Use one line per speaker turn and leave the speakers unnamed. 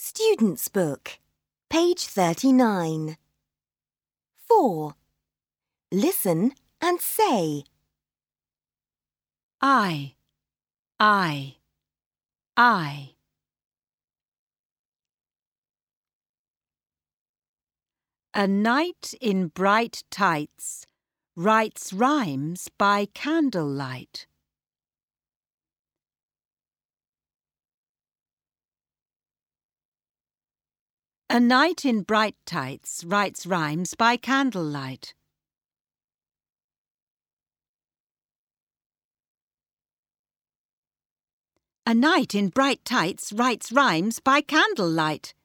Student's Book, page 39. 4. Listen and say.
I. A knight in bright tights writes rhymes by candlelight. A knight in bright tights writes rhymes by candlelight. A knight in bright tights writes rhymes by candlelight.